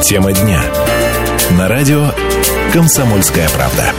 Тема дня. На радио «Комсомольская правда».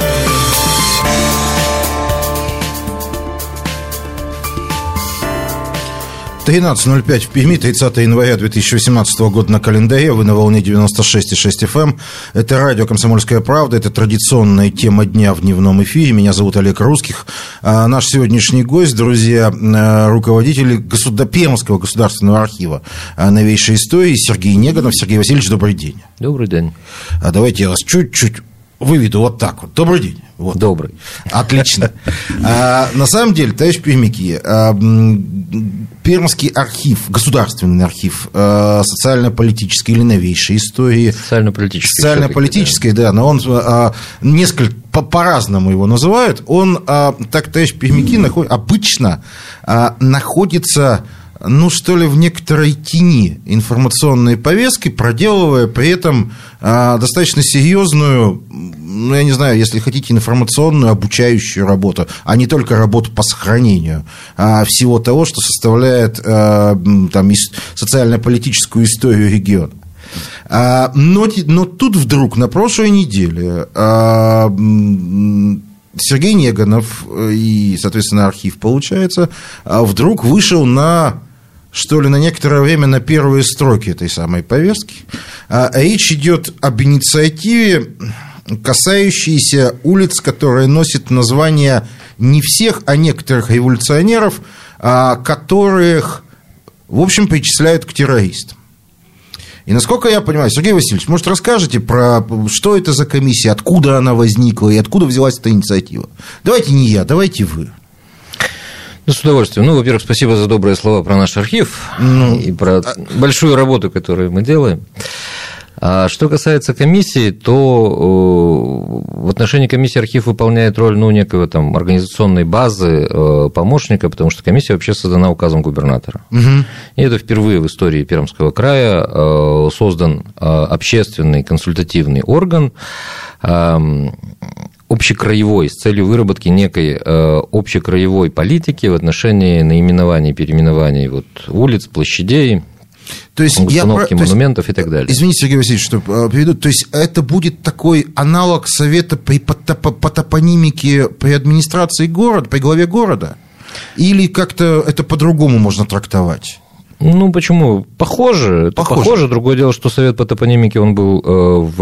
13:05 в Перми, 30 января 2018 года на календаре. Вы на волне 96,6 FM. Это радио «Комсомольская правда». Это традиционная тема дня в дневном эфире. Меня зовут Олег Русских. Наш сегодняшний гость, друзья, руководитель Пермского государственного архива новейшей истории Сергей Неганов. Сергей Васильевич, добрый день. Добрый день. Давайте я вас чуть-чуть выведу вот так вот. Добрый день. Вот. Добрый. Отлично. На самом деле, товарищ пермяки, Пермский архив, государственный архив социально-политической или новейшей истории. Социально-политической, да, но он несколько по-разному его называют. Он, так, товарищ пермяки, обычно находится, ну, что ли, в некоторой тени информационной повестки, проделывая при этом достаточно серьезную, ну, я не знаю, если хотите, информационную, обучающую работу, а не только работу по сохранению всего того, что составляет там социально-политическую историю региона. Но тут вдруг на прошлой неделе Сергей Неганов и, соответственно, архив, получается, вдруг вышел на некоторое время на первые строки этой самой повестки. Речь идет об инициативе, касающейся улиц, которые носят название не всех, а некоторых революционеров, которых, в общем, причисляют к террористам. И насколько я понимаю, Сергей Васильевич, может, расскажете про что это за комиссия, откуда она возникла и откуда взялась эта инициатива? Давайте не я, давайте вы. Ну, с удовольствием. Ну, во-первых, спасибо за добрые слова про наш архив и про большую работу, которую мы делаем. А что касается комиссии, то в отношении комиссии архив выполняет роль, ну, некого там организационной базы, помощника, потому что комиссия вообще создана указом губернатора. Угу. И это впервые в истории Пермского края создан общественный консультативный орган, общекраевой, с целью выработки некой общекраевой политики в отношении наименований, переименований вот улиц, площадей, то есть установки монументов и так далее. Извините, Сергей Васильевич, что приведу. То есть это будет такой аналог совета по топонимике при администрации города, при главе города? Или как-то это по-другому можно трактовать? Ну, почему? Похоже. Другое дело, что совет по топонимике, он был в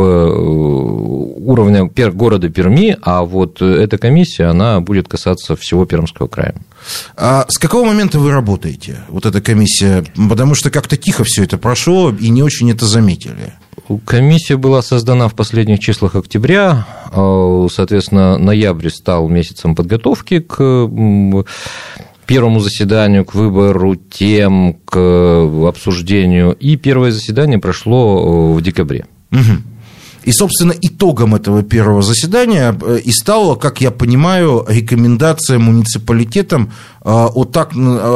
уровне города Перми, а вот эта комиссия, она будет касаться всего Пермского края. А с какого момента вы работаете, вот эта комиссия? Потому что как-то тихо все это прошло, и не очень это заметили. Комиссия была создана в последних числах октября, соответственно, ноябрь стал месяцем подготовки к первому заседанию, к выбору тем, к обсуждению, и первое заседание прошло в декабре. Угу. И, собственно, итогом этого первого заседания и стала, как я понимаю, рекомендация муниципалитетам о так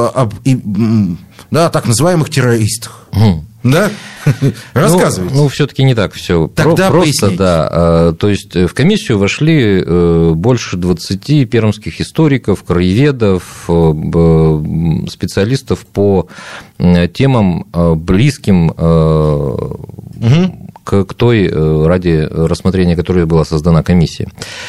называемых террористах. Угу. Да? Рассказывайте. Ну, все-таки не так все просто, поясните. Да. То есть в комиссию вошли больше 20 пермских историков, краеведов, специалистов по темам, близким к той, ради рассмотрения которой была создана комиссия.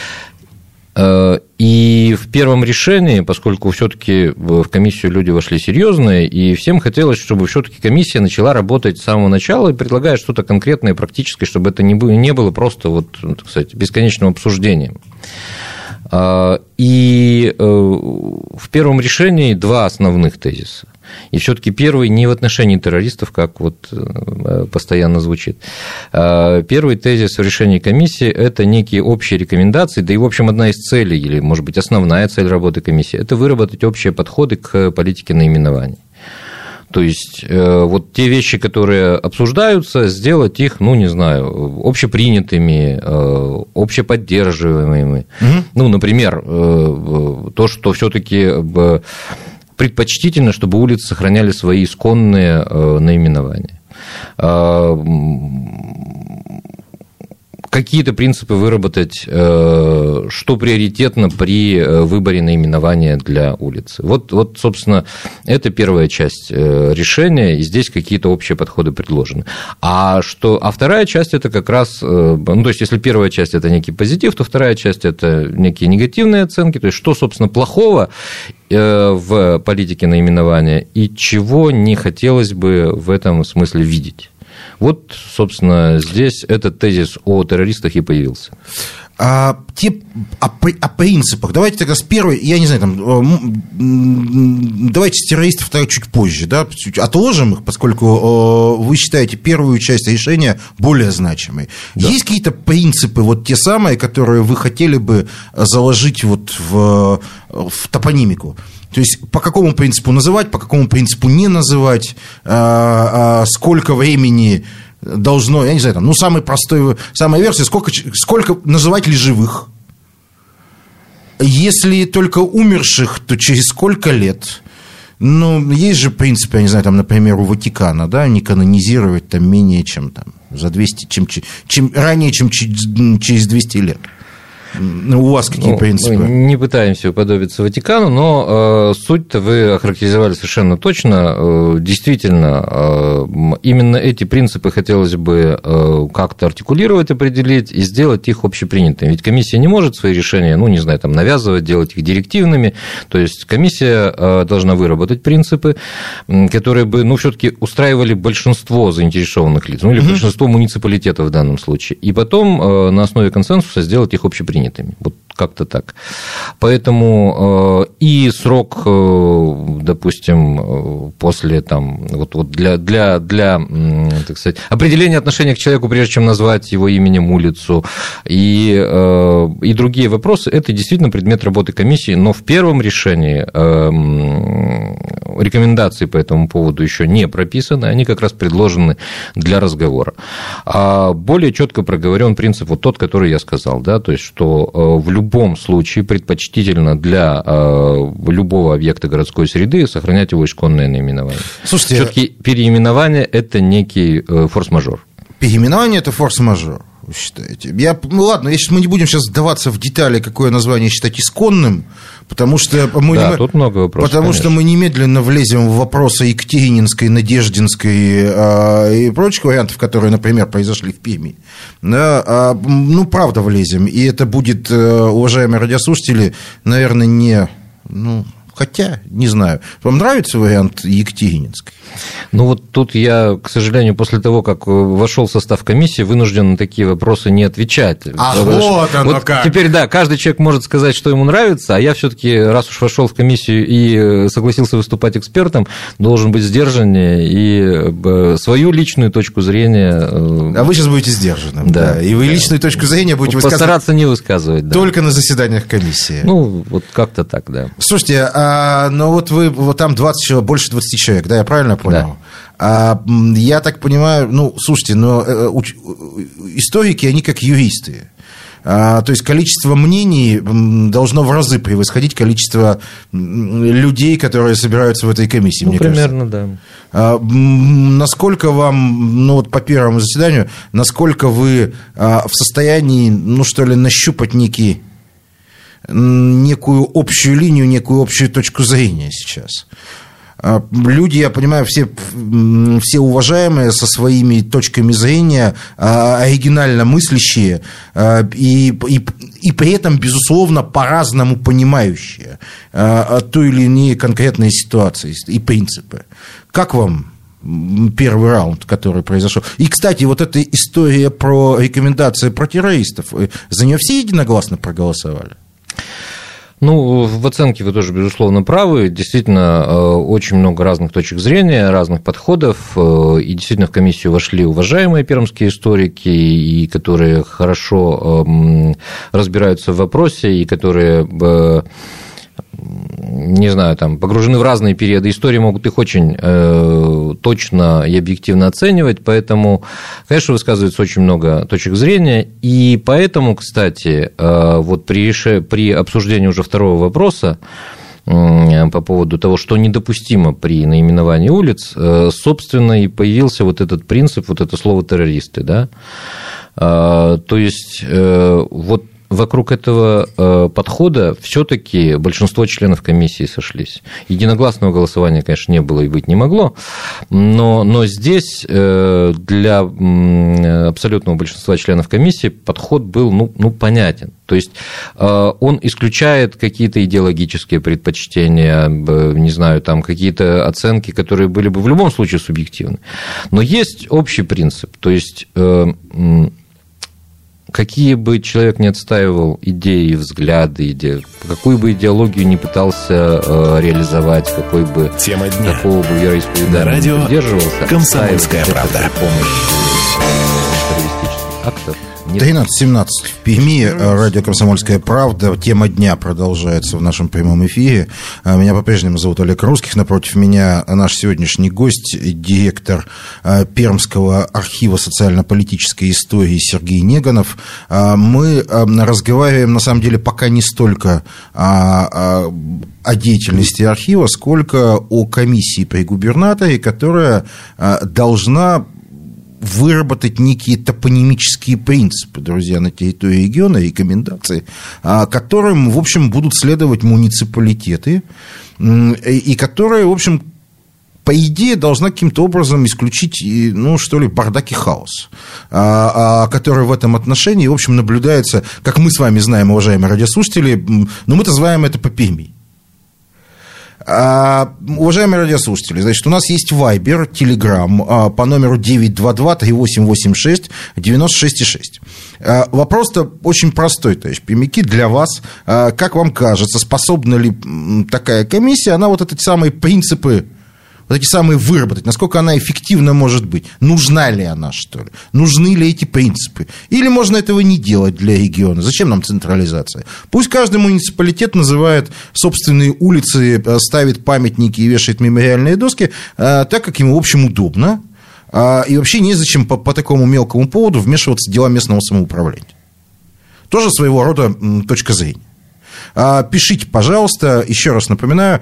И в первом решении, поскольку все-таки в комиссию люди вошли серьезные, и всем хотелось, чтобы все-таки комиссия начала работать с самого начала и предлагая что-то конкретное, практическое, чтобы это не было просто вот, так сказать, бесконечным обсуждением. И в первом решении два основных тезиса. И все-таки первый не в отношении террористов, как вот постоянно звучит. Первый тезис в решении комиссии – это некие общие рекомендации, да и, в общем, одна из целей, или, может быть, основная цель работы комиссии – это выработать общие подходы к политике наименований. То есть, вот те вещи, которые обсуждаются, сделать их, ну, не знаю, общепринятыми, общеподдерживаемыми. Угу. Ну, например, то, что все-таки предпочтительно, чтобы улицы сохраняли свои исконные наименования. какие-то принципы выработать, что приоритетно при выборе наименования для улицы. Вот, собственно, это первая часть решения, и здесь какие-то общие подходы предложены. А вторая часть – это как раз, то есть, если первая часть – это некий позитив, то вторая часть – это некие негативные оценки, то есть, что, собственно, плохого в политике наименования и чего не хотелось бы в этом смысле видеть. Вот, собственно, здесь этот тезис о террористах и появился. О принципах. Давайте тогда с первой, я не знаю, давайте с террористов тогда чуть позже, да, отложим их, поскольку вы считаете первую часть решения более значимой. Да. Есть какие-то принципы, вот те самые, которые вы хотели бы заложить вот в топонимику? То есть, по какому принципу называть, по какому принципу не называть, сколько времени должно, я не знаю, самая версия, сколько называть ли живых? Если только умерших, то через сколько лет? Есть же принцип, я не знаю, например, у Ватикана, да, не канонизировать менее чем за 200, ранее, чем через 200 лет. У вас какие принципы? Мы не пытаемся уподобиться Ватикану, но суть-то вы охарактеризовали совершенно точно. Действительно, именно эти принципы хотелось бы как-то артикулировать, определить и сделать их общепринятыми. Ведь комиссия не может свои решения, навязывать, делать их директивными. То есть комиссия должна выработать принципы, которые бы, все-таки устраивали большинство заинтересованных лиц, или большинство муниципалитетов в данном случае. И потом на основе консенсуса сделать их общепринятыми. Вот как-то так. Поэтому и срок, допустим, после для так сказать, определения отношения к человеку, прежде чем назвать его именем улицу, и другие вопросы, это действительно предмет работы комиссии, но в первом решении рекомендации по этому поводу еще не прописаны, они как раз предложены для разговора. Более четко проговорен принцип вот тот, который я сказал, да, то есть, что в любом случае предпочтительно для любого объекта городской среды сохранять его исконное наименование. Слушайте, все-таки переименование – это некий форс-мажор. Переименование – это форс-мажор, вы считаете? Ладно, мы не будем сейчас вдаваться в детали, какое название считать исконным, потому что тут много вопросов, потому что мы немедленно влезем в вопросы Екатерининской, Надеждинской и прочих вариантов, которые, например, произошли в Перми. Да, правда влезем, и это будет, уважаемые радиослушатели, наверное, не... Хотя, не знаю. Вам нравится вариант Екатерининской? Тут я, к сожалению, после того, как вошел в состав комиссии, вынужден на такие вопросы не отвечать. Вот оно как! Теперь, да, каждый человек может сказать, что ему нравится, а я все-таки, раз уж вошел в комиссию и согласился выступать экспертом, должен быть сдержаннее и свою личную точку зрения... А вы сейчас будете сдержанным, да. И вы личную точку зрения будете постараться не высказывать, да. Только на заседаниях комиссии. Вот как-то так, да. Слушайте, вы там больше 20 человек, да, я правильно понял? Да. Я так понимаю, слушайте, историки, они как юристы. То есть количество мнений должно в разы превосходить количество людей, которые собираются в этой комиссии, мне примерно, кажется. Да. Насколько вам, по первому заседанию, насколько вы в состоянии, нащупать некую общую линию, некую общую точку зрения сейчас? Люди, я понимаю, все уважаемые, со своими точками зрения, оригинально мыслящие и при этом, безусловно, по-разному понимающие той или иной конкретной ситуации и принципы. Как вам первый раунд, который произошел? И, кстати, вот эта история про рекомендации про террористов, за нее все единогласно проголосовали? В оценке вы тоже, безусловно, правы. Действительно, очень много разных точек зрения, разных подходов. И действительно в комиссию вошли уважаемые пермские историки, и которые хорошо разбираются в вопросе, и которые... погружены в разные периоды истории, могут их очень точно и объективно оценивать, поэтому, конечно, высказывается очень много точек зрения, и поэтому, кстати, при обсуждении уже второго вопроса по поводу того, что недопустимо при наименовании улиц, собственно, и появился этот принцип, это слово «террористы», да? То есть, вот вокруг этого подхода все-таки большинство членов комиссии сошлись. Единогласного голосования, конечно, не было и быть не могло, но здесь для абсолютного большинства членов комиссии подход был понятен. То есть он исключает какие-то идеологические предпочтения, не знаю, там какие-то оценки, которые были бы в любом случае субъективны. Но есть общий принцип, то есть какие бы человек ни отстаивал идеи, взгляды, какую бы идеологию ни пытался реализовать, какой бы такого бы вероисповедания не придерживался, «Комсомольская правда». Помощь террористических актов. 13:17 в Перми, радио «Комсомольская правда». Тема дня продолжается в нашем прямом эфире. Меня по-прежнему зовут Олег Русских. Напротив меня наш сегодняшний гость, директор Пермского архива социально-политической истории Сергей Неганов. Мы разговариваем, на самом деле, пока не столько о деятельности архива, сколько о комиссии при губернаторе, которая должна выработать некие топонимические принципы, друзья, на территории региона, рекомендации, которым, в общем, будут следовать муниципалитеты, и которые, в общем, по идее, должна каким-то образом исключить, бардак и хаос, который в этом отношении, в общем, наблюдается, как мы с вами знаем, уважаемые радиослушатели, но мы-то знаем это по Перми. Уважаемые радиослушатели, значит, у нас есть Viber, Telegram по номеру 922-3886-96,6. Вопрос-то очень простой, товарищ пермяки, для вас. Как вам кажется, способна ли такая комиссия, она вот эти самые принципы, вот эти самые выработать, насколько она эффективна может быть? Нужна ли она, что ли? Нужны ли эти принципы? Или можно этого не делать для региона? Зачем нам централизация? Пусть каждый муниципалитет называет собственные улицы, ставит памятники и вешает мемориальные доски так, как ему, в общем, удобно. И вообще незачем по такому мелкому поводу вмешиваться в дела местного самоуправления. Тоже своего рода точка зрения. Пишите, пожалуйста, еще раз напоминаю,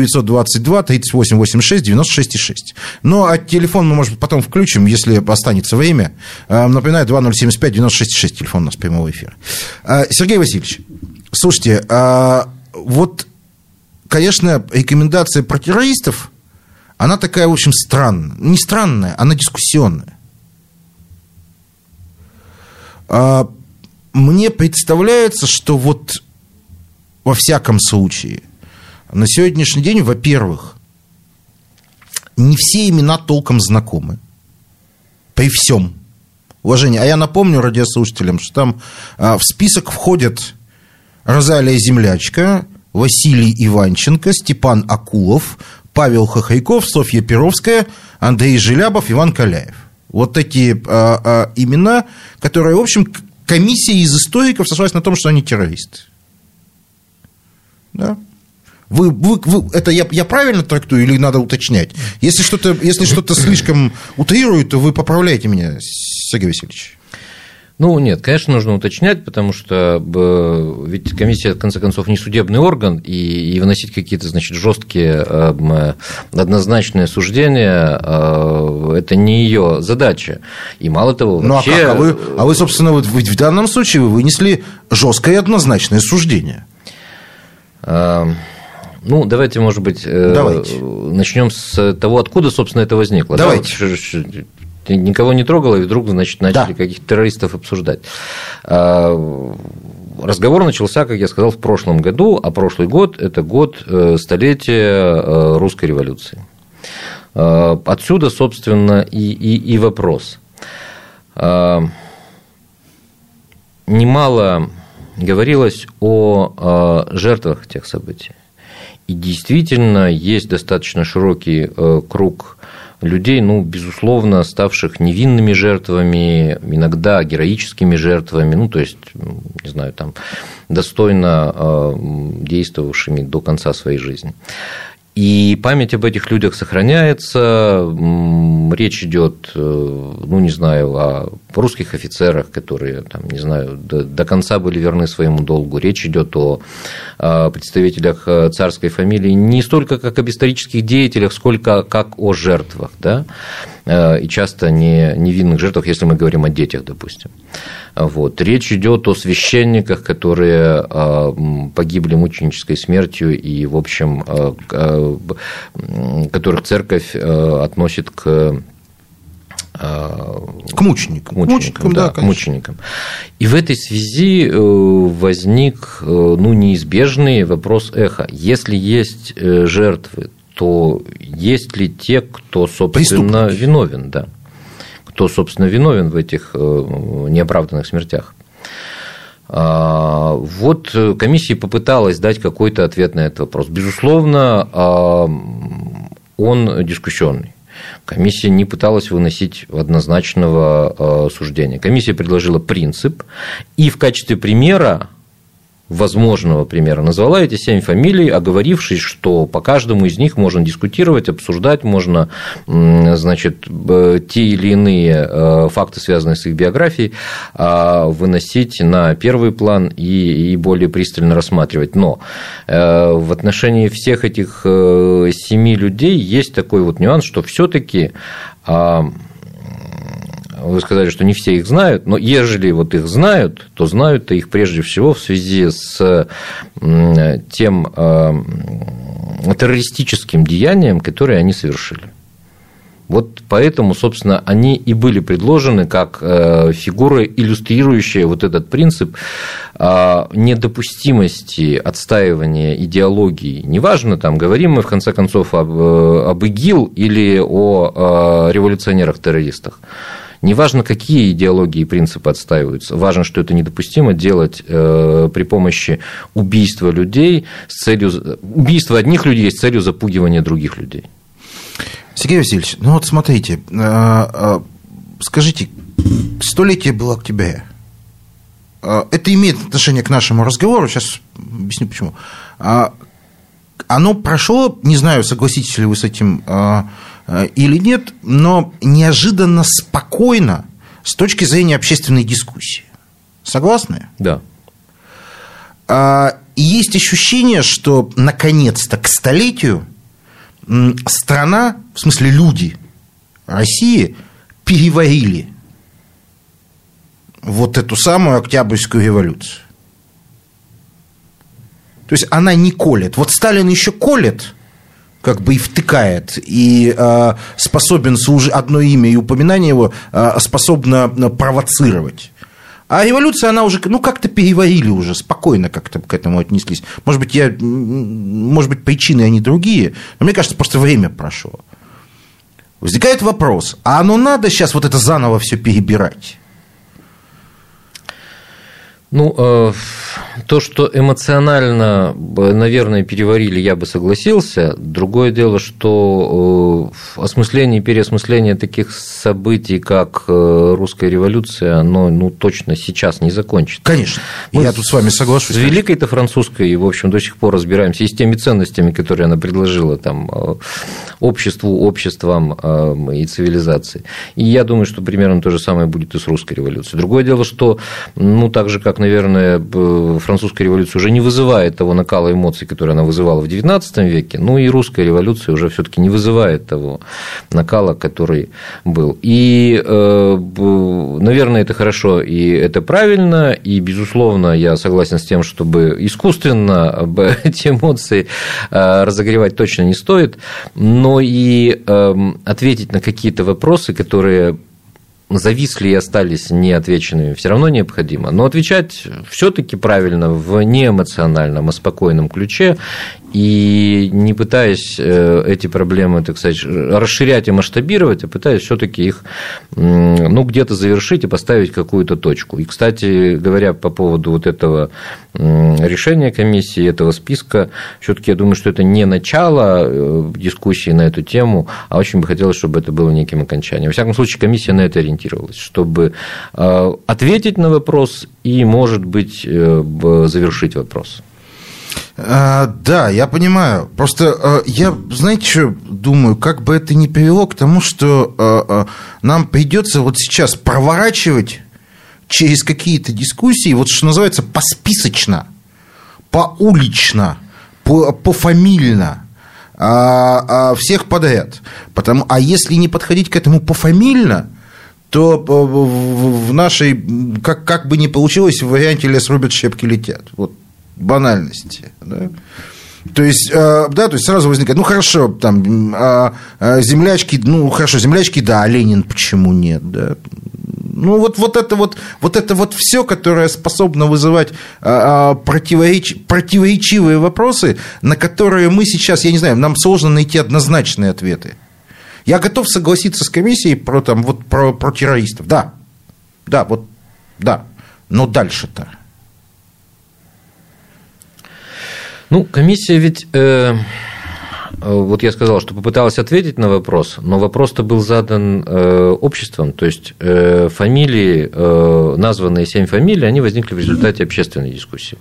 922-3886-96,6. Ну, а телефон мы, может быть, потом включим, если останется время. Напоминаю, 2075-96,6, телефон у нас прямого эфира. Сергей Васильевич, слушайте, вот, конечно, рекомендация про террористов, она такая, в общем, странная. Не странная, она дискуссионная. Мне представляется, что вот во всяком случае, на сегодняшний день, во-первых, не все имена толком знакомы. При всем уважении. А я напомню радиослушателям, что там в список входят Розалия Землячка, Василий Иванченко, Степан Акулов, Павел Хохряков, Софья Перовская, Андрей Желябов, Иван Каляев. Вот эти имена, которые, в общем, комиссия из историков сошлась на том, что они террористы. Да? Это я правильно трактую или надо уточнять? Если что-то слишком утрирует, то вы поправляете меня, Сергей Васильевич. Ну, нет, конечно, нужно уточнять, потому что ведь комиссия, в конце концов, не судебный орган, и выносить какие-то, значит, жесткие, однозначные суждения – это не ее задача. И мало того, вообще… Ну, а вы, собственно, в данном случае вы вынесли жесткое и однозначное суждение. Ну, давайте, может быть, начнем с того, откуда, собственно, это возникло. Давайте. Никого не трогало, и вдруг, значит, начали каких-то террористов обсуждать. Разговор начался, как я сказал, в прошлом году, а прошлый год – это год столетия русской революции. Отсюда, собственно, и вопрос. Немало говорилось о жертвах тех событий. И действительно есть достаточно широкий круг людей, безусловно, ставших невинными жертвами, иногда героическими жертвами, то есть, не знаю, там, достойно действовавшими до конца своей жизни. И память об этих людях сохраняется, речь идет, не знаю, о русских офицерах, которые, там, не знаю, до конца были верны своему долгу. Речь идет о представителях царской фамилии не столько как об исторических деятелях, сколько как о жертвах, да? И часто невинных жертвах, если мы говорим о детях, допустим. Вот. Речь идет о священниках, которые погибли мученической смертью и, в общем, которых церковь относит к мученикам. К мученикам. И в этой связи возник неизбежный вопрос эхо. Если есть жертвы, то есть ли те, кто, собственно, виновен, да? Кто, собственно, виновен в этих неоправданных смертях? Вот комиссия попыталась дать какой-то ответ на этот вопрос. Безусловно, он дискуссионный. Комиссия не пыталась выносить однозначного суждения. Комиссия предложила принцип и в качестве примера, возможного примера, назвала эти 7 фамилий, оговорившись, что по каждому из них можно дискутировать, обсуждать, можно, значит, те или иные факты, связанные с их биографией, выносить на первый план и более пристально рассматривать. Но в отношении всех этих 7 людей есть такой вот нюанс, что все-таки вы сказали, что не все их знают, но ежели вот их знают, то знают-то их прежде всего в связи с тем террористическим деянием, которое они совершили. Вот поэтому, собственно, они и были предложены как фигуры, иллюстрирующие вот этот принцип недопустимости отстаивания идеологии. Неважно, там, говорим мы, в конце концов, об ИГИЛ или о революционерах-террористах. Неважно, какие идеологии и принципы отстаиваются, важно, что это недопустимо делать при помощи убийства людей с целью убийства одних людей с целью запугивания других людей. Сергей Васильевич, ну вот смотрите, скажите, 100-летие было октября. Это имеет отношение к нашему разговору, сейчас объясню почему. Оно прошло, не знаю, согласитесь ли вы с этим или нет, но неожиданно спокойно с точки зрения общественной дискуссии. Согласны? Да. И есть ощущение, что наконец-то к столетию страна, в смысле люди России, переварили вот эту самую Октябрьскую революцию. То есть она не колет. Вот Сталин еще колет, как бы и втыкает, и способен служить, одно имя и упоминание его способно провоцировать. А революция, она уже, как-то переварили уже, спокойно как-то к этому отнеслись. Может быть, причины они другие, но мне кажется, просто время прошло. Возникает вопрос, а оно надо сейчас вот это заново все перебирать? То, что эмоционально, наверное, переварили, я бы согласился. Другое дело, что осмысление и переосмысление таких событий, как русская революция, оно точно сейчас не закончится. Конечно, я тут с вами соглашусь. С великой-то французской, и, в общем, до сих пор разбираемся и с теми ценностями, которые она предложила там, обществам и цивилизации. И я думаю, что примерно то же самое будет и с русской революцией. Другое дело, что, так же, как, наверное, французская революция уже не вызывает того накала эмоций, который она вызывала в XIX веке, и русская революция уже все-таки не вызывает того накала, который был. И, наверное, это хорошо и это правильно, и, безусловно, я согласен с тем, чтобы искусственно эти эмоции разогревать точно не стоит, но и ответить на какие-то вопросы, которые зависли и остались неотвеченными, все равно необходимо. Но отвечать все-таки правильно в неэмоциональном, а спокойном ключе, и не пытаясь эти проблемы, так сказать, расширять и масштабировать, а пытаясь все-таки их где-то завершить и поставить какую-то точку. И, кстати говоря, по поводу вот этого решения комиссии, этого списка, все-таки я думаю, что это не начало дискуссии на эту тему, а очень бы хотелось, чтобы это было неким окончанием. Во всяком случае, комиссия на это ориентировалась, чтобы ответить на вопрос и, может быть, завершить вопрос. Да, я понимаю. Просто я, знаете, что думаю, как бы это ни привело к тому, что нам придется вот сейчас проворачивать через какие-то дискуссии, вот что называется, посписочно, поулично, пофамильно, всех подряд. А если не подходить к этому пофамильно, то в нашей, как бы ни получилось, в варианте лес рубят, щепки летят. Вот банальности. Да? То есть сразу возникает, ну, хорошо, там, землячки, землячки, да, а Ленин почему нет, да? Ну, вот это все, которое способно вызывать противоречивые вопросы, на которые мы сейчас, я не знаю, нам сложно найти однозначные ответы. Я готов согласиться с комиссией про террористов, да, но дальше-то. Ну, комиссия ведь, вот я сказал, что попыталась ответить на вопрос, но вопрос-то был задан обществом, то есть фамилии, названные 7 фамилий, они возникли в результате общественной дискуссии.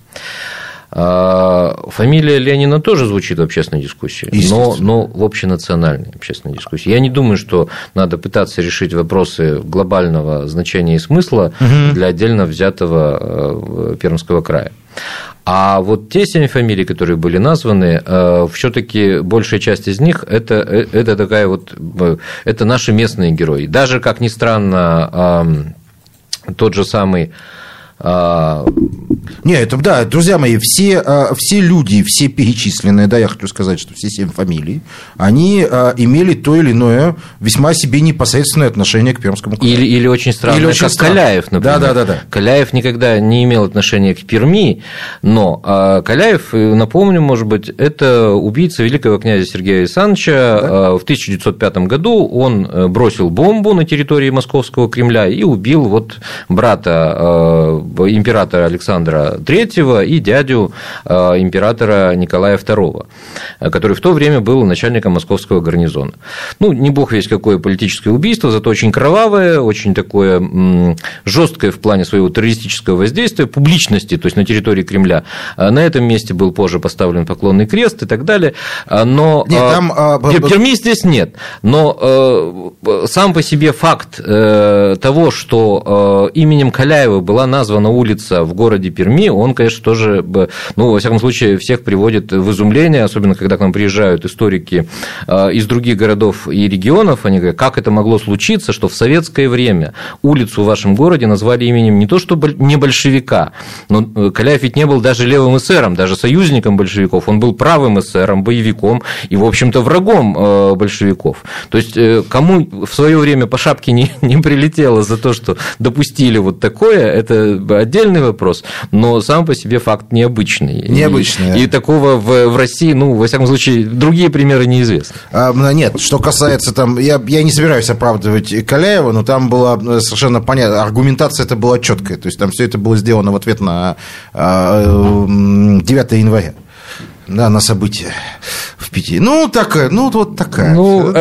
Фамилия Ленина тоже звучит в общественной дискуссии, но в общенациональной общественной дискуссии. Я не думаю, что надо пытаться решить вопросы глобального значения и смысла для отдельно взятого Пермского края. А вот те 7 фамилий, которые были названы, все-таки большая часть из них это такая вот, это наши местные герои. Даже, как ни странно, тот же самый. Нет, это, да, друзья мои, все люди, все перечисленные, да, я хочу сказать, что все 7 фамилий, они имели то или иное весьма себе непосредственное отношение к Пермскому краю. Или очень странно, как Каляев, например. Да. Каляев никогда не имел отношения к Перми, но Каляев, напомню, может быть, это убийца великого князя Сергея Александровича. Да? В 1905 году он бросил бомбу на территории Московского Кремля и убил вот брата императора Александра III и дядю императора Николая II, который в то время был начальником московского гарнизона. Ну, не бог весть какое политическое убийство, зато очень кровавое, очень такое жесткое в плане своего террористического воздействия, публичности, то есть на территории Кремля. На этом месте был позже поставлен поклонный крест и так далее. Но Перми здесь нет. Но сам по себе факт того, что именем Каляева была названа улица в городе Перми, он, конечно, тоже, ну, во всяком случае, всех приводит в изумление, особенно когда к нам приезжают историки из других городов и регионов, они говорят, как это могло случиться, что в советское время улицу в вашем городе назвали именем не то что не большевика, но Каляев ведь не был даже левым эсером, даже союзником большевиков, он был правым эсером, боевиком и, в общем-то, врагом большевиков. То есть, кому в свое время по шапке не прилетело за то, что допустили вот такое, это отдельный вопрос, но сам по себе факт необычный. И такого в России, ну, во всяком случае, другие примеры неизвестны. Нет, что касается там, я не собираюсь оправдывать Каляева, но там была совершенно понятна, аргументация это была четкая, то есть там все это было сделано в ответ на 9 января. Да, на события в Питере. Ну, такая, ну, вот такая. Ну,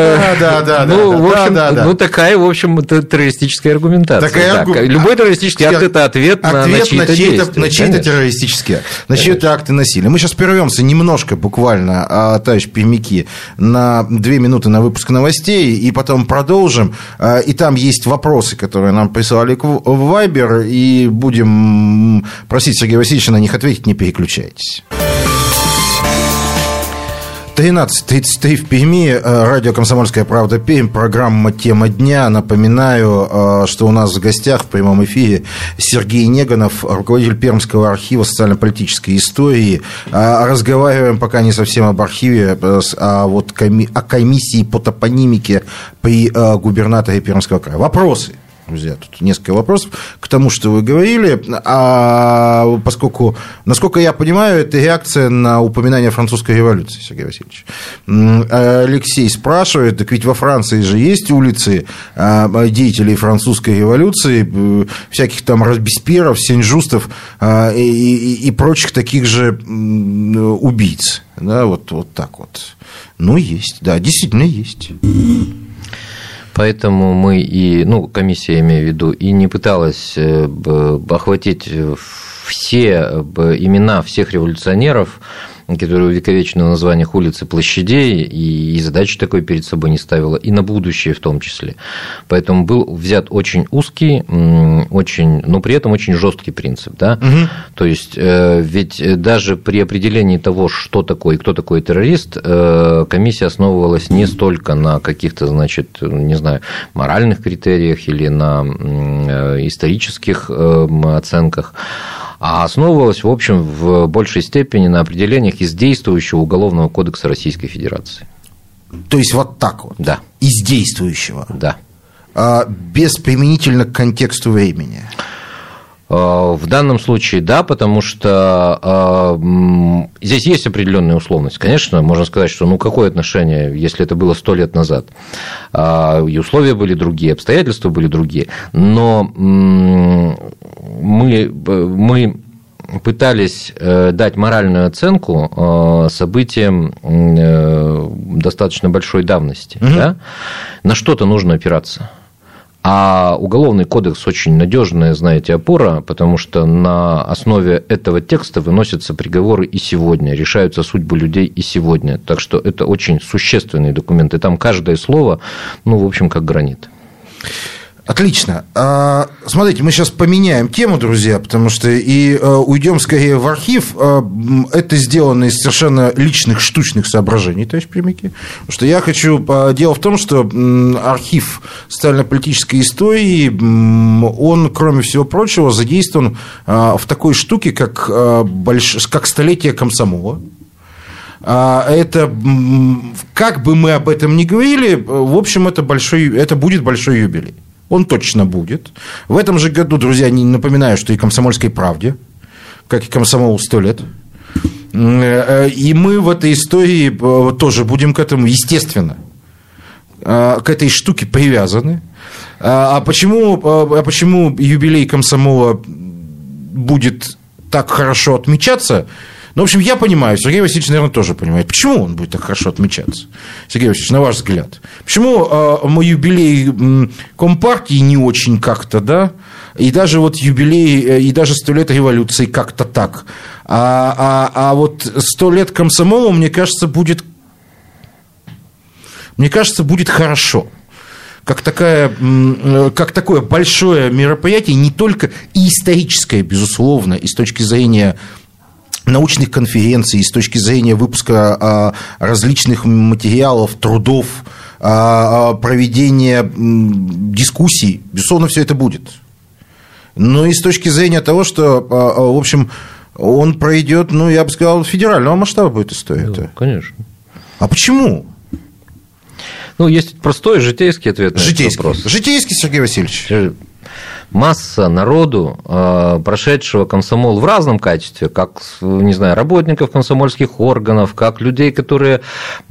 такая, в общем, террористическая аргументация. Любой террористический акт – это ответ на чьи-то действия. На чьи-то террористические акты, на чьи-то акты насилия. Мы сейчас прервемся немножко, буквально, товарищ пермяки, на 2 минуты на выпуск новостей, и потом продолжим. И там есть вопросы, которые нам присылали в Viber, и будем просить Сергея Васильевича на них ответить, не переключайтесь. 13:33 в Перми, радио «Комсомольская правда» Пермь, программа «Тема дня». Напоминаю, что у нас в гостях в прямом эфире Сергей Неганов, руководитель Пермского архива социально-политической истории. Разговариваем пока не совсем об архиве, а вот о комиссии по топонимике при губернаторе Пермского края. Вопросы? Друзья, тут несколько вопросов к тому, что вы говорили, поскольку, насколько я понимаю, это реакция на упоминание французской революции, Сергей Васильевич. Алексей спрашивает, так ведь во Франции же есть улицы деятелей французской революции, всяких там Робеспьеров, Сен-Жустов и прочих таких же убийц, да, вот так вот. Ну, есть, да, действительно есть. Поэтому мы и, ну, комиссия, имею в виду, и не пыталась охватить все имена всех революционеров, которая увековечена в названиях улиц и площадей, и задачи такой перед собой не ставила, и на будущее в том числе. Поэтому был взят очень узкий, но при этом очень жесткий принцип. Да? Угу. То есть, ведь даже при определении того, что такое и кто такой террорист, комиссия основывалась не столько на каких-то, значит, не знаю, моральных критериях или на исторических оценках, а основывалась, в общем, в большей степени на определениях из действующего Уголовного кодекса Российской Федерации. То есть вот так вот? Да. Из действующего? Да. Без применительно к контексту времени? В данном случае да, потому что здесь есть определенная условность. Конечно, можно сказать, что какое отношение, если это было 100 лет назад, и условия были другие, обстоятельства были другие, но мы пытались дать моральную оценку событиям достаточно большой давности. Угу. Да? На что-то нужно опираться. А Уголовный кодекс очень надежная, знаете, опора, потому что на основе этого текста выносятся приговоры и сегодня, решаются судьбы людей и сегодня. Так что это очень существенный документ, и там каждое слово, в общем, как гранит. Отлично. Смотрите, мы сейчас поменяем тему, друзья, потому что и уйдем скорее в архив. Это сделано из совершенно личных, штучных соображений, товарищ Пермяки. Потому что я хочу... Дело в том, что архив социально-политической истории, он, кроме всего прочего, задействован в такой штуке, как столетие комсомола. Это, как бы мы об этом ни говорили, в общем, это будет большой юбилей. Он точно будет. В этом же году, друзья, не напоминаю, что и «Комсомольской правде», как и «Комсомолу» 100 лет. И мы в этой истории тоже будем к этому, естественно, к этой штуке привязаны. А почему юбилей «Комсомола» будет так хорошо отмечаться? В общем, я понимаю, Сергей Васильевич, наверное, тоже понимает, почему он будет так хорошо отмечаться. Сергей Васильевич, на ваш взгляд, почему мой юбилей Компартии не очень как-то, да, и даже вот юбилей, и даже 100 лет революции как-то так, а вот 100 лет комсомола, мне кажется, будет хорошо. Как такое большое мероприятие, не только и историческое, безусловно, и с точки зрения научных конференций, и с точки зрения выпуска различных материалов, трудов, проведения дискуссий, безусловно, все это будет. Но и с точки зрения того, что, в общем, он пройдет, я бы сказал, федерального масштаба будет история. Да, конечно. А почему? Есть простой житейский ответ на этот вопрос. Житейский, Сергей Васильевич. Масса народу, прошедшего комсомол в разном качестве, как, не знаю, работников комсомольских органов, как людей, которые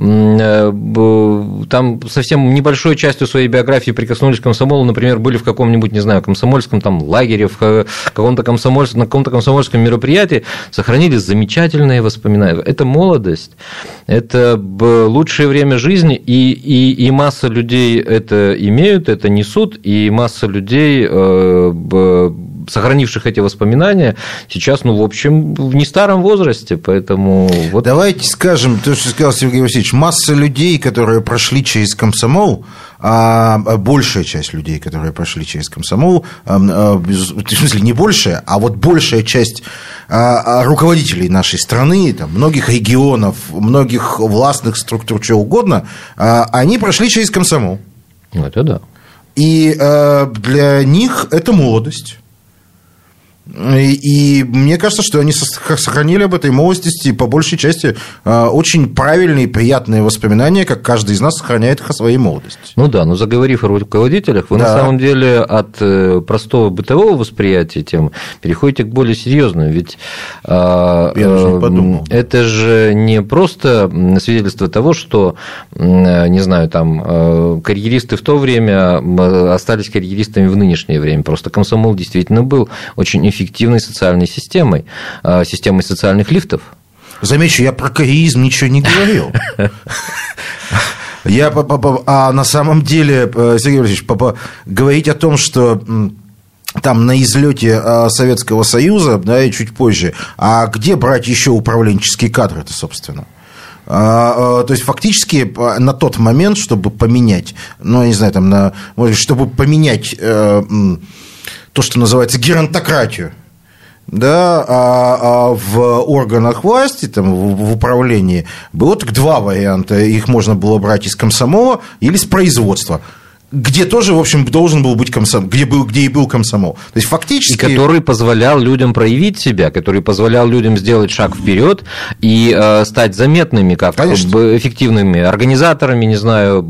там совсем небольшой частью своей биографии прикоснулись к комсомолу, например, были в каком-нибудь, не знаю, комсомольском там лагере, на каком-то комсомольском мероприятии, сохранили замечательные воспоминания. Это молодость, это лучшее время жизни, и масса людей это имеют, это несут, и масса людей, сохранивших эти воспоминания, сейчас, в общем, в не старом возрасте, поэтому... Давайте скажем, то, что сказал Сергей Васильевич, масса людей, которые прошли через комсомол, большая часть людей, которые прошли через комсомол, в смысле, не большая, а вот большая часть руководителей нашей страны, там, многих регионов, многих властных структур, чего угодно, они прошли через комсомол. Это да. И для них это молодость. И мне кажется, что они сохранили об этой молодости по большей части очень правильные и приятные воспоминания, как каждый из нас сохраняет их о своей молодости. Но заговорив о руководителях, вы на самом деле от простого бытового восприятия тем переходите к более серьезному. Ведь это же не просто свидетельство того, что, не знаю, там карьеристы в то время остались карьеристами в нынешнее время. Просто комсомол действительно был очень эффективной социальной системой социальных лифтов. Замечу, я про карьеризм ничего не говорил. А на самом деле, Сергей Васильевич, говорить о том, что там на излете Советского Союза, да, и чуть позже, а где брать еще управленческие кадры-то, собственно? То есть, фактически, на тот момент, чтобы поменять, ну, я не знаю, там, чтобы поменять то, что называется геронтократию, да, в органах власти, там, в управлении, было только два варианта. Их можно было брать из комсомола или с производства, где тоже, в общем, должен был быть комсомол, где и был комсомол. То есть, фактически... И который позволял людям проявить себя, который позволял людям сделать шаг вперед и стать заметными, как эффективными организаторами, не знаю,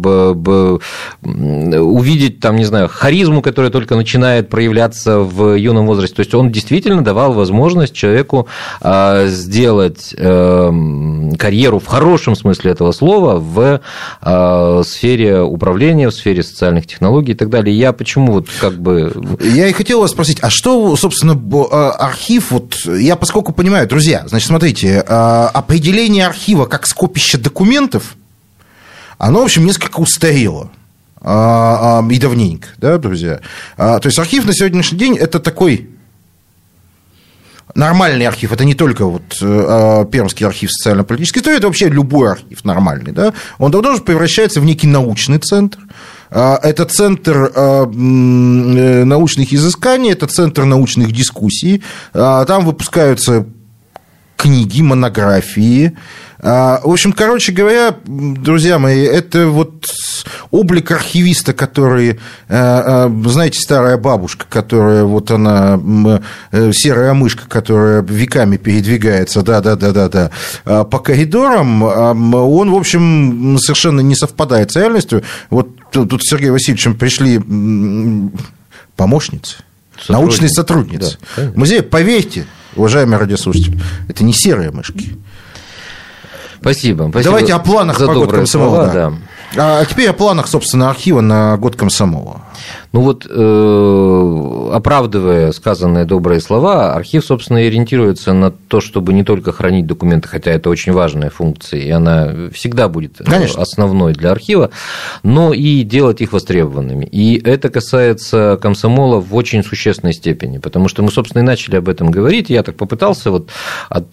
увидеть, там, не знаю, харизму, которая только начинает проявляться в юном возрасте. То есть, он действительно давал возможность человеку сделать карьеру в хорошем смысле этого слова в сфере управления, в сфере социальных технологий и так далее. Я почему вот как бы... Я и хотел вас спросить, а что, собственно, архив, вот я поскольку понимаю, друзья, значит, смотрите, определение архива как скопище документов, оно, в общем, несколько устарело. И давненько, да, друзья? То есть, архив на сегодняшний день – это такой... Нормальный архив, это не только вот Пермский архив социально-политической истории, это вообще любой архив нормальный, да? Он давно уже превращается в некий научный центр. Это центр научных изысканий, это центр научных дискуссий. Там выпускаются книги, монографии. В общем, короче говоря, друзья мои, это вот облик архивиста, который, знаете, старая бабушка, которая вот она, серая мышка, которая веками передвигается, да, по коридорам, он, в общем, совершенно не совпадает с реальностью. Вот тут с Сергеем Васильевичем пришли помощницы, научные сотрудницы. Да, музей, поверьте, уважаемые радиослушатели, это не серые мышки. Спасибо. Давайте о планах за по год комсомола. Слова, да. А теперь о планах, собственно, архива на год комсомола. Ну вот, оправдывая сказанные добрые слова, архив, собственно, и ориентируется на то, чтобы не только хранить документы, хотя это очень важная функция, и она всегда будет Конечно. Основной для архива, но и делать их востребованными. И это касается комсомола в очень существенной степени, потому что мы, собственно, и начали об этом говорить, я так попытался вот от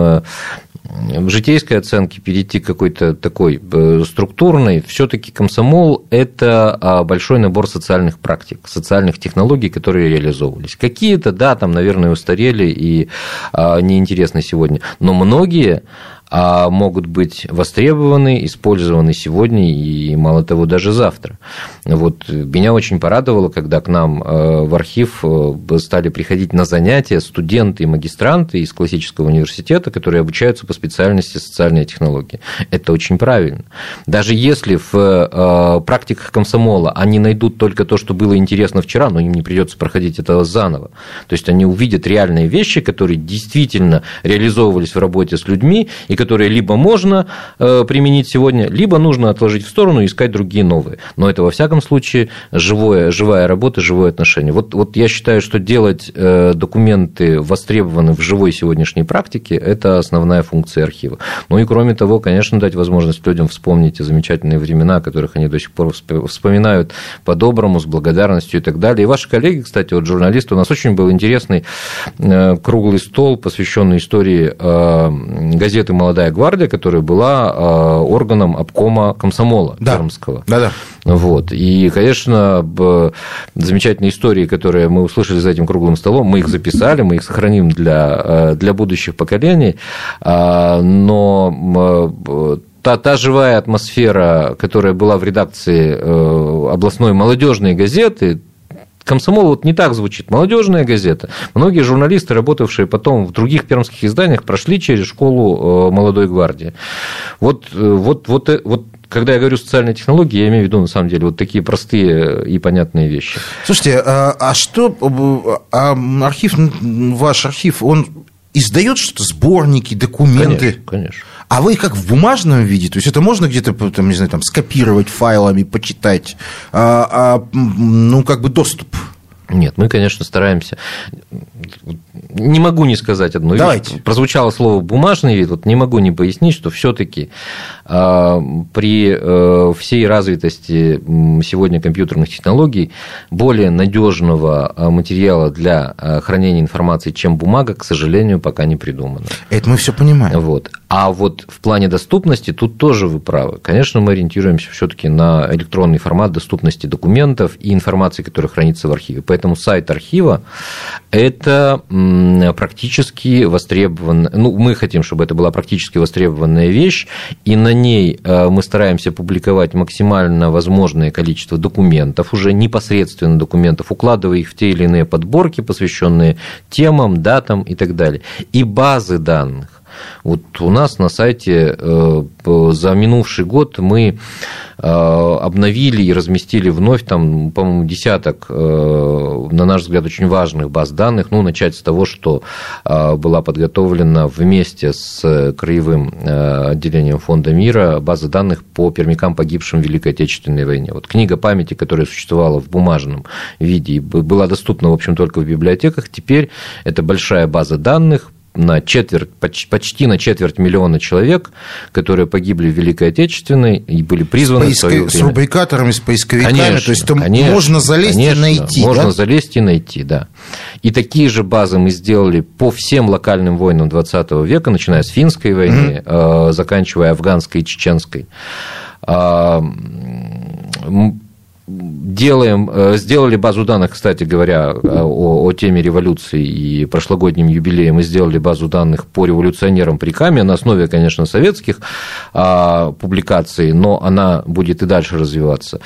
житейской оценки перейти к какой-то такой структурной. Все-таки комсомол – это большой набор социальных практик, социальных технологий, которые реализовывались. Какие-то, да, там, наверное, устарели и неинтересны сегодня, но многие могут быть востребованы, использованы сегодня и, мало того, даже завтра. Вот меня очень порадовало, когда к нам в архив стали приходить на занятия студенты и магистранты из классического университета, которые обучаются по специальности социальные технологии. Это очень правильно. Даже если в практиках комсомола они найдут только то, что было интересно вчера, но им не придется проходить это заново. То есть они увидят реальные вещи, которые действительно реализовывались в работе с людьми и которые либо можно применить сегодня, либо нужно отложить в сторону и искать другие новые. Но это, во всяком случае, живая работа, живое отношение. Вот я считаю, что делать документы востребованы в живой сегодняшней практике – это основная функция архива. Ну и, кроме того, конечно, дать возможность людям вспомнить те замечательные времена, о которых они до сих пор вспоминают по-доброму, с благодарностью и так далее. И ваши коллеги, кстати, вот журналисты, у нас очень был интересный круглый стол, посвященный истории газеты «Молодая гвардия», которая была органом обкома комсомола пермского. Да. Вот. И, конечно, замечательные истории, которые мы услышали за этим круглым столом, мы их записали, мы их сохраним для будущих поколений, но та живая атмосфера, которая была в редакции областной молодежной газеты, «Комсомол» вот не так звучит. Молодежная газета. Многие журналисты, работавшие потом в других пермских изданиях, прошли через школу «Молодой гвардии». Вот когда я говорю социальные технологии, я имею в виду, на самом деле, вот такие простые и понятные вещи. Слушайте, архив, ваш архив, он издает что-то, сборники, документы? Конечно. А вы как в бумажном виде? То есть это можно где-то, там, не знаю, там, скопировать файлами, почитать, ну, как бы доступ? Нет, мы, конечно, стараемся. не могу не сказать одну вещь. Прозвучало слово «бумажный вид», вот не могу не пояснить, что все-таки при всей развитости сегодня компьютерных технологий более надежного материала для хранения информации, чем бумага, к сожалению, пока не придумано. Это мы все понимаем. Вот. А вот в плане доступности тут тоже вы правы. Конечно, мы ориентируемся все-таки на электронный формат доступности документов и информации, которая хранится в архиве. Поэтому сайт архива – это практически востребованная, мы хотим, чтобы это была практически востребованная вещь, и на ней мы стараемся публиковать максимально возможное количество документов, уже непосредственно документов, укладывая их в те или иные подборки, посвященные темам, датам и так далее. И базы данных. Вот у нас на сайте за минувший год мы обновили и разместили вновь, там, по-моему, десяток, на наш взгляд, очень важных баз данных. Начать с того, что была подготовлена вместе с краевым отделением Фонда мира база данных по пермякам, погибшим в Великой Отечественной войне. Вот книга памяти, которая существовала в бумажном виде, была доступна, в общем, только в библиотеках. Теперь это большая база данных, почти на четверть миллиона человек, которые погибли в Великой Отечественной и были призваны в свое время. С рубрикаторами, с поисковиками, конечно, то есть там можно залезть и найти. Можно залезть и найти, да. И такие же базы мы сделали по всем локальным войнам XX века, начиная с финской войны, заканчивая афганской и чеченской. Сделали базу данных, кстати говоря, о теме революции и прошлогоднем юбилее. Мы сделали базу данных по революционерам при Каме на основе, конечно, советских публикаций, но она будет и дальше развиваться.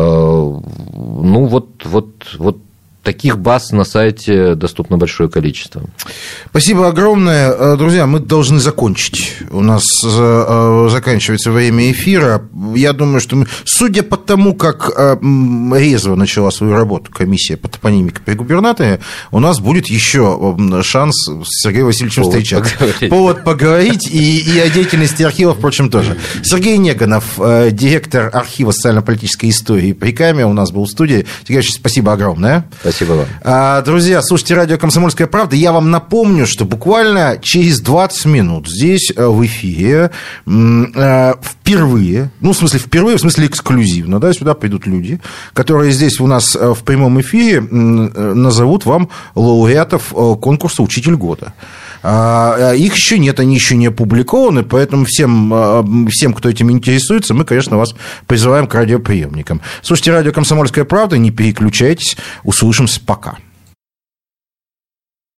Таких баз на сайте доступно большое количество. Спасибо огромное. Друзья, мы должны закончить. У нас заканчивается время эфира. Я думаю, что судя по тому, как резво начала свою работу комиссия по топонимике при губернаторе, у нас будет еще шанс с Сергеем Васильевичем встречаться. Повод поговорить и о деятельности архива, впрочем, тоже. Сергей Неганов, директор архива социально-политической истории при Каме, у нас был в студии. Сергей Васильевич, спасибо огромное. Спасибо вам. Друзья, слушайте радио «Комсомольская правда». Я вам напомню, что буквально через 20 минут здесь в эфире впервые, в смысле эксклюзивно, да, сюда придут люди, которые здесь у нас в прямом эфире назовут вам лауреатов конкурса «Учитель года». Их еще нет, они еще не опубликованы, поэтому всем, кто этим интересуется, мы, конечно, вас призываем к радиоприемникам. Слушайте радио «Комсомольская правда», не переключайтесь, услышимся, пока.